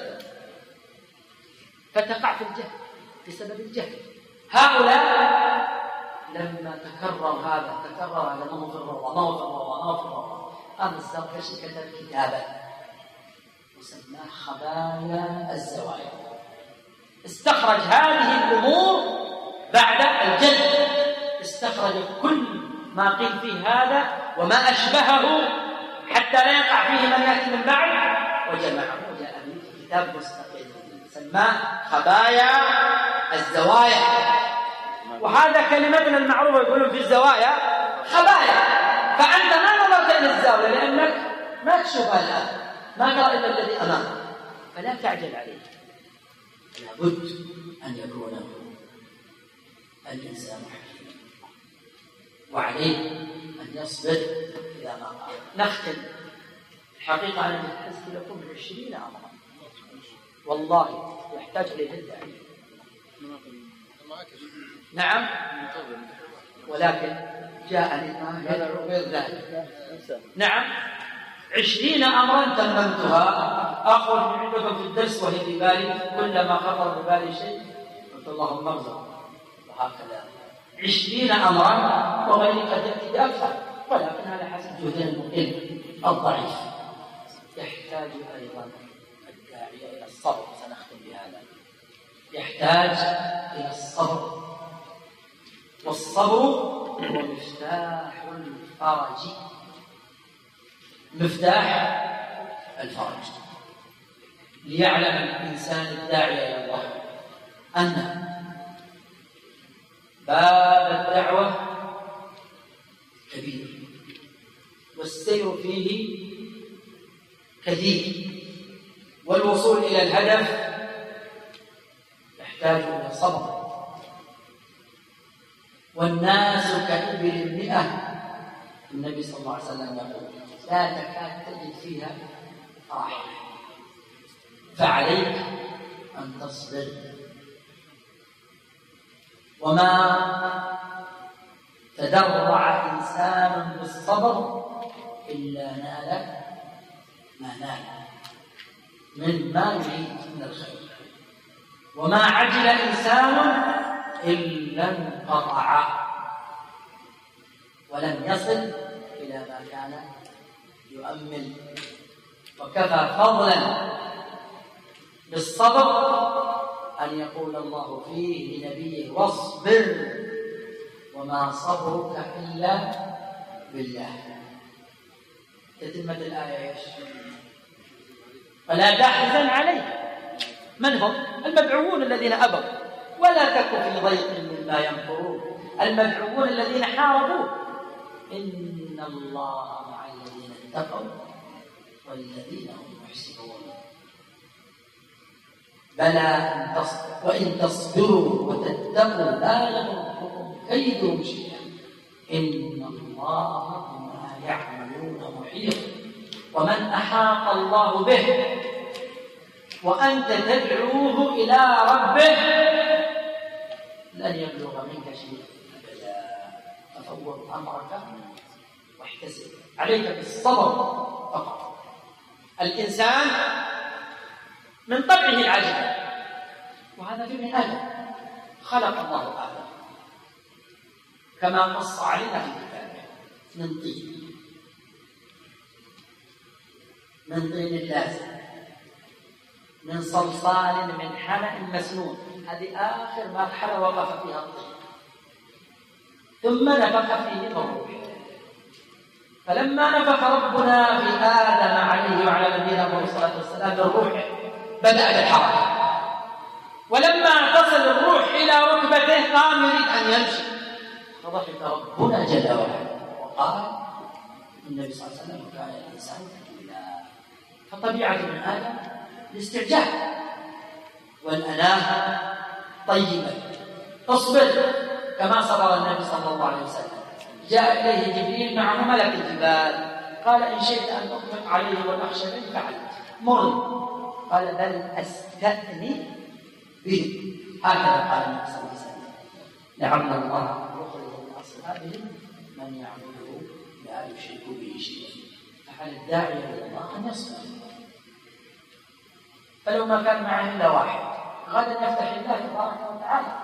فتقع في الجهل بسبب الجهل. هؤلاء لما تكرر هذا تكرر هذا ما هو في الروضة ما هو في الروضة ما هو في الروضة، قام الزركشي كتب كتابا وسماه خبايا الزوايا، استخرج هذه الأمور بعد الجد، استخرج كل ما قيل فيه هذا وما أشبهه حتى لا يقع فيه من يأتي من بعد، وجمعه وجاء به كتاب مستقل سماه خبايا الزوايا. وهذا كلمتنا المعروفة يقولون في الزوايا خبايا. فأنت ما نظرت إلى الزاوية لأنك ما تشوفها الآن، ما ترى إلا الذي أمامك، فلا تعجل عليه. لابد أن يكون الإنسان حكيما، وعليه أن يصبر إلى ما قال. نختم. الحقيقة أنا متحدث لكم من عشرين عاما والله يحتاج إليه الداعي. نعم، ولكن جاءني ما يدعو غير ذلك. نعم، عشرين أمرا تممتها. أخرج عندكم في الدرس وهي في بالي، كلما خطر ببالي شيء قلت اللهم ارزق، وهكذا عشرين أمرا، وغيري قد يأتي بأكثر، ولكن هذا حسب جهدنا المقل الضعيف. يحتاج أيضا الداعية إلى الصبر. سنختم بهذا. يحتاج إلى الصبر، والصبر هو مفتاح الفرج. مفتاح الفرج. ليعلم الإنسان الداعي إلى الله أن باب الدعوة كبير والسير فيه كثير، والوصول إلى الهدف يحتاج إلى صبر. والناس كإبل المئة. النبي صلى الله عليه وسلم يقول لا تكاد تجد فيها راحة، فعليك أن تصبر. وما تدرع إنسان بالصبر إلا نال ما نال من ما يريد من الخير، وما عجل إنسان إلا انقطع ولم يصل إلى ما كان يؤمل. وكفى فضلا بالصبر أن يقول الله فيه لنبيه واصبر وما صبرك إلا بالله. تتمة الآية ايش؟ فلا تحزن عليه. من هم؟ المدعوون الذين أبوا. ولا تك في ضيق مما ينفرون. المدعوون الذين حاربوا. إن الله مع الذين اتقوا والذين هم محسنون. بلى إن تصبر وإن تصبروا وتتقوا لا يضركم كيدهم شيئا إن الله بما يعملون محيط. ومن أحاط الله به وأنت تدعوه إلى ربه لن يبلغ منك شيئا أبدا. ففوض أمرك واحتسب. عليك بالصبر فقط. الإنسان من طبعه العجل، وهذا في ابن آدم. خلق الله آدم كما قص علينا في كتابه من طين من طين اللازم من صلصال من حمأ مسنون. هذه آخر مرحلة وقف فيها الطين، ثم نفخ فيه من روحه. فلما نفخ ربنا في آدم عليه وعلى نبينا الصلاة والسلام من روحه بدأ الحركة. ولما تصل الروح إلى ركبته قام يريد أن يمشي، فضحك ربنا جل وعلا وقال النبي صلى الله عليه وسلم كان الإنسان كفولا. فطبيعة من آدم الاستعجال والأناه طيبة. اصبر كما صبر النبي صلى الله عليه وسلم. جاء إليه جبريل معه ملك الجبال قال إن شئت أن أطلق عليه والأخشبين فعلت مرني. قال بل أستأني به. هكذا قال النبي صلى الله عليه وسلم لعل الله يخرج من أصحابهم من يعبده لا يشرك به شيئا. فعلى الداعي إلى الله أن يصبر. فلو ما كان معه إلا واحد غدا يفتح الله تبارك وتعالى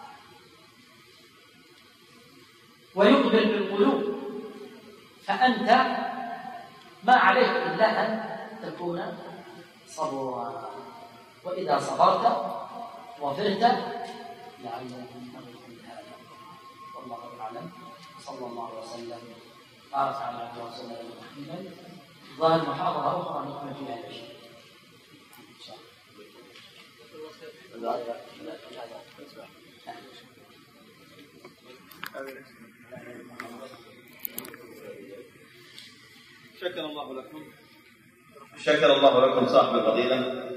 ويقبل بالقلوب. فأنت ما عليك إلا أن تكون صبورا. وإذا صبرت وفرت لعلكم تفلحون. والله أعلم. صلى الله وسلم بارك على عبد رسول الله محمد. ظهر محاضرة أخرى نكمل فيها إن شاء الله. شكر الله لكم. شكر الله لكم صاحب الفضيلة